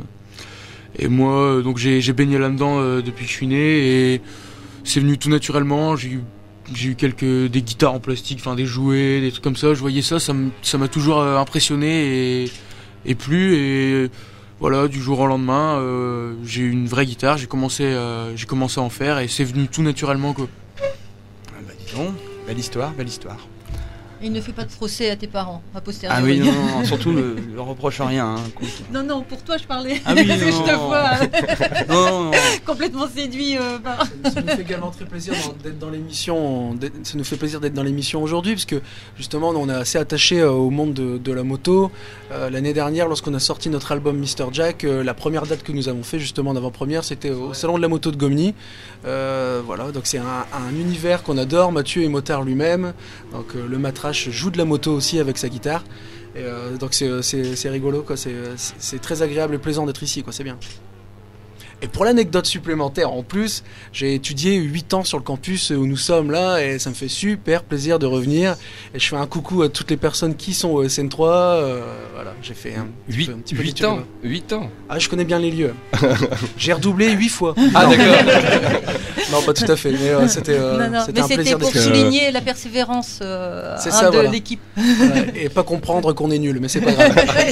Et moi, donc j'ai, j'ai baigné là-dedans euh, depuis que je suis né et c'est venu tout naturellement. J'ai eu, j'ai eu quelques des guitares en plastique, enfin des jouets, des trucs comme ça. Je voyais ça, ça, m- ça m'a toujours euh, impressionné et, et plu. Et voilà, du jour au lendemain, euh, j'ai eu une vraie guitare. J'ai commencé, euh, j'ai commencé à en faire et c'est venu tout naturellement quoi. Ah bah dis donc, belle histoire, belle histoire. Il ne fait pas de procès à tes parents, a posteriori. Ah oui, non, non, non surtout ne le reproche rien. Hein, non, non, pour toi je parlais. Ah oui, non, je te vois non, non, non. complètement séduit euh, par... Ça nous fait également très plaisir d'être dans l'émission. Ça nous fait plaisir d'être dans l'émission aujourd'hui, parce que justement, on est assez attaché au monde de, de la moto. Euh, l'année dernière, lorsqu'on a sorti notre album Mister Jack, euh, la première date que nous avons fait justement en avant-première, c'était au salon de la moto de Gomny. Euh, voilà, donc c'est un, un univers qu'on adore. Mathieu est motard lui-même, donc euh, le matrache joue de la moto aussi avec sa guitare. Et, euh, donc c'est, c'est, c'est rigolo, quoi. C'est, c'est très agréable et plaisant d'être ici, quoi. C'est bien. Et pour l'anecdote supplémentaire, en plus, j'ai étudié huit ans sur le campus où nous sommes là, et ça me fait super plaisir de revenir. Et je fais un coucou à toutes les personnes qui sont au S N trois. Euh, voilà, j'ai fait un petit peu, un petit peu huit ans. huit ans. Ah, je connais bien les lieux. J'ai redoublé huit fois. Ah, non. d'accord. Non, pas tout à fait, mais euh, c'était, euh, non, non, c'était mais un c'était plaisir pour d'être... souligner la persévérance euh, c'est hein, ça, de voilà. l'équipe. Voilà, et pas comprendre qu'on est nul, mais c'est pas grave.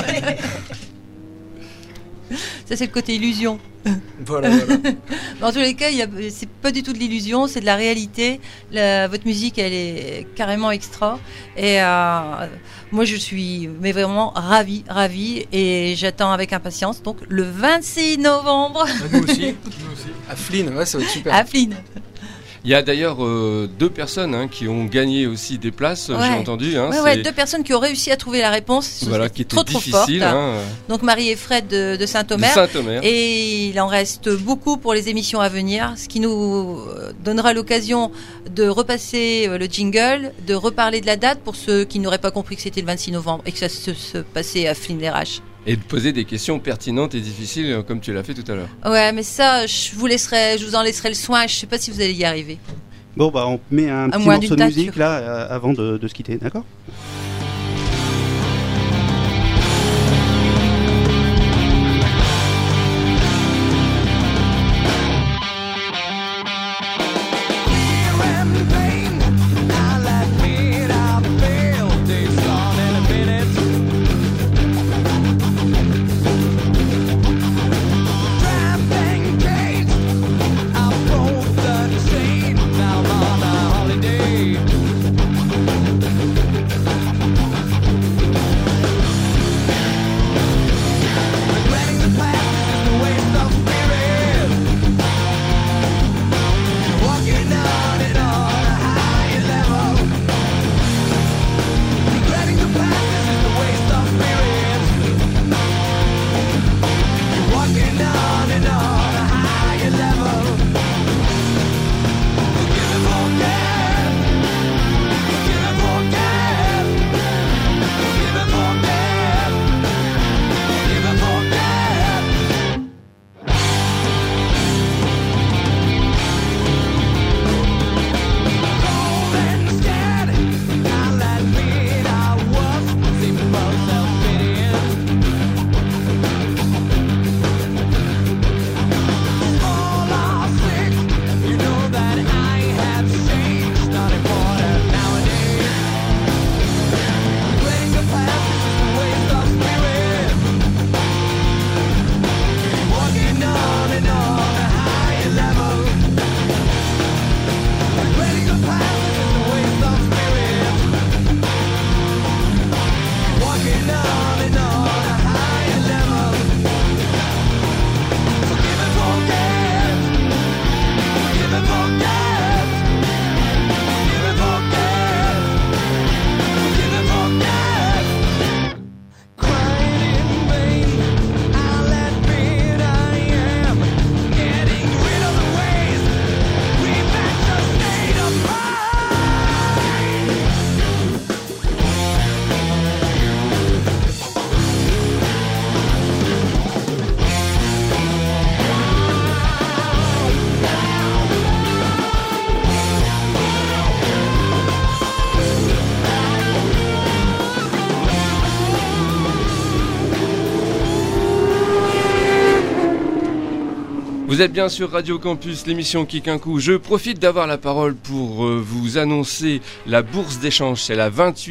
Ça, c'est le côté illusion. Voilà, voilà. En tous les cas, y a, c'est pas du tout de l'illusion, c'est de la réalité. La, votre musique, elle est carrément extra. Et euh, moi, je suis mais vraiment ravie, ravie. Et j'attends avec impatience. Donc, le vingt-six novembre. Nous aussi. Nous aussi. À Flynn, ouais, ça va être super. À Flynn. Il y a d'ailleurs euh, deux personnes hein, qui ont gagné aussi des places, ouais. j'ai entendu. Hein, ouais, ouais, deux personnes qui ont réussi à trouver la réponse. Voilà, qui étaient trop, trop difficiles. fortes. Hein. Donc Marie et Fred de, de Saint-Omer. De Saint-Omer. Et il en reste beaucoup pour les émissions à venir, ce qui nous donnera l'occasion de repasser le jingle, de reparler de la date pour ceux qui n'auraient pas compris que c'était le vingt-six novembre et que ça se, se passait à Flynn-les-Raches. Et de poser des questions pertinentes et difficiles comme tu l'as fait tout à l'heure. Ouais, mais ça, je vous laisserai, je vous en laisserai le soin. Je sais pas si vous allez y arriver. Bon, bah, on met un petit morceau de musique là euh, avant de, de se quitter, d'accord ? Vous êtes bien sur Radio Campus, l'émission Kick un coup. Je profite d'avoir la parole pour euh, vous annoncer la bourse d'échange. C'est la vingt-huit,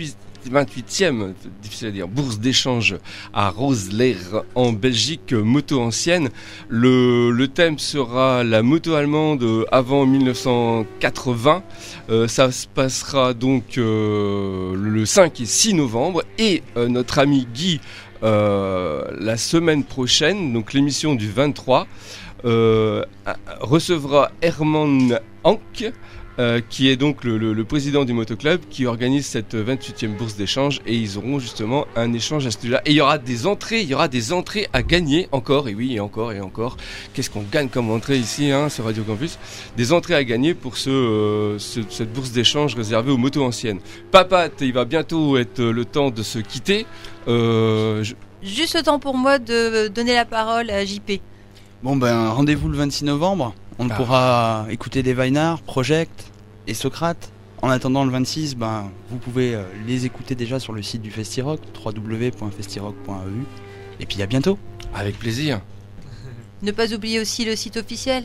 vingt-huitième, difficile à dire, bourse d'échange à Roselair en Belgique, moto ancienne. Le, le thème sera la moto allemande avant mille neuf cent quatre-vingts. Euh, ça se passera donc euh, le cinq et six novembre et euh, notre ami Guy euh, la semaine prochaine, donc l'émission du vingt-trois, euh, recevra Herman Hank. Euh, qui est donc le, le, le président du motoclub qui organise cette vingt-huitième bourse d'échange et ils auront justement un échange à ce là et il y aura des entrées, il y aura des entrées à gagner encore et oui et encore et encore. Qu'est-ce qu'on gagne comme entrée ici hein, sur Radio Campus? Des entrées à gagner pour ce, euh, ce, cette bourse d'échange réservée aux motos anciennes. Papat, il va bientôt être le temps de se quitter. Euh, je... Juste le temps pour moi de donner la parole à J P. Bon ben rendez-vous le vingt-six novembre. On ah. pourra écouter des Weinard, Project et Socrate. En attendant le vingt-six, ben, vous pouvez euh, les écouter déjà sur le site du Festirock, w w w point festirock point e u. Et puis à bientôt. Avec plaisir. Ne pas oublier aussi le site officiel.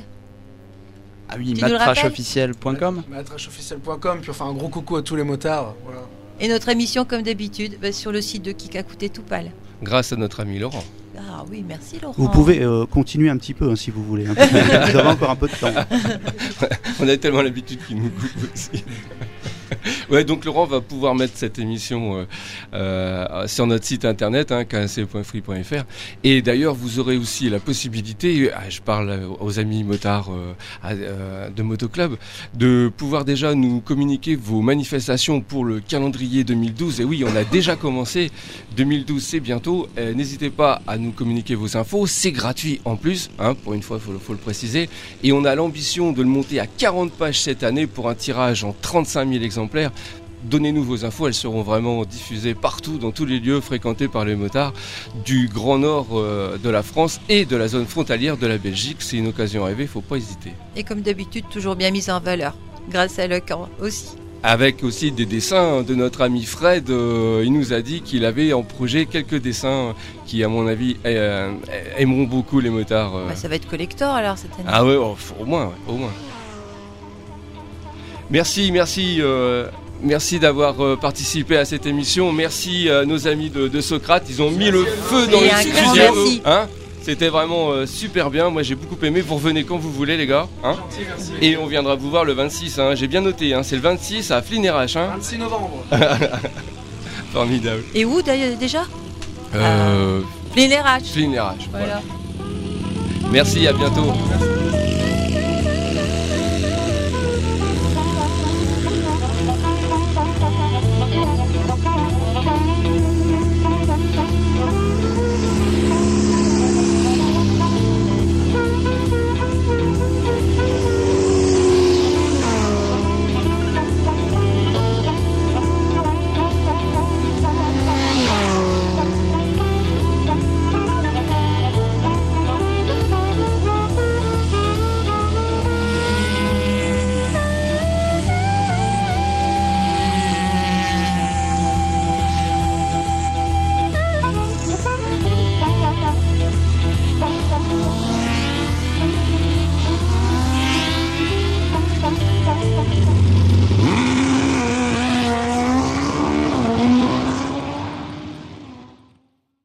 Ah oui, matrash officiel point com. matrash officiel point com, puis on fait un gros coucou à tous les motards. Voilà. Et notre émission, comme d'habitude, bah, sur le site de Kikakoute Toupal. Grâce à notre ami Laurent. Ah oui, merci Laurent. Vous pouvez euh, continuer un petit peu hein, si vous voulez. Hein, vous avez encore un peu de temps. On a tellement l'habitude qu'il nous coupe aussi. Ouais, donc Laurent va pouvoir mettre cette émission euh, euh, sur notre site internet, hein, k n c point free point f r. Et d'ailleurs, vous aurez aussi la possibilité, ah, je parle aux amis motards euh, euh, de Motoclub, de pouvoir déjà nous communiquer vos manifestations pour le calendrier deux mille douze. Et oui, on a déjà commencé. deux mille douze, c'est bientôt. Euh, n'hésitez pas à nous communiquer vos infos. C'est gratuit en plus, hein, pour une fois, il faut, faut le préciser. Et on a l'ambition de le monter à quarante pages cette année pour un tirage en trente-cinq mille exemplaires. Donnez-nous vos infos, elles seront vraiment diffusées partout, dans tous les lieux fréquentés par les motards du Grand Nord euh, de la France et de la zone frontalière de la Belgique. C'est une occasion rêvée, il ne faut pas hésiter. Et comme d'habitude, toujours bien mise en valeur, grâce à Lecan aussi. Avec aussi des dessins de notre ami Fred, euh, il nous a dit qu'il avait en projet quelques dessins qui, à mon avis, euh, aimeront beaucoup les motards. Euh. Bah, ça va être collector alors cette année. Ah ouais, oh, au moins, ouais, au moins. Merci, merci. Euh, Merci d'avoir euh, participé à cette émission. Merci à nos amis de, de Socrate. Ils ont mis le feu dans le studio. Hein, c'était vraiment euh, super bien. Moi, j'ai beaucoup aimé. Vous revenez quand vous voulez, les gars. Hein, et on viendra vous voir le vingt-six. Hein. J'ai bien noté. Hein. C'est le vingt-six à Flinérache. Hein. vingt-six novembre. Formidable. Et où d'ailleurs déjà euh, Flinérache. Flinérache. Voilà. Voilà. Merci. À bientôt. Merci.